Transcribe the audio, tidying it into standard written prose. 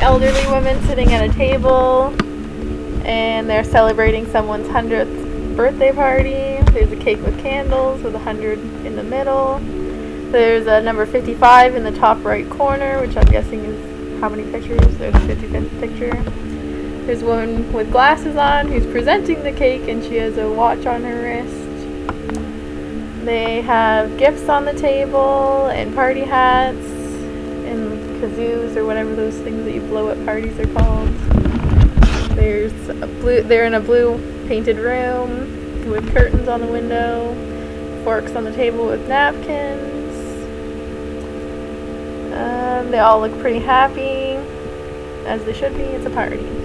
elderly women sitting at a table, and they're celebrating someone's 100th birthday party. There's a cake with candles with 100 in the middle. There's a number 55 in the top right corner, which I'm guessing is how many pictures? There's the 55th picture. There's a woman with glasses on who's presenting the cake, and she has a watch on her wrist. They have gifts on the table and party hats and kazoos or whatever those things that you blow at parties are called. They're in a blue painted room with curtains on the window, forks on the table with napkins. They all look pretty happy, as they should be. It's a party.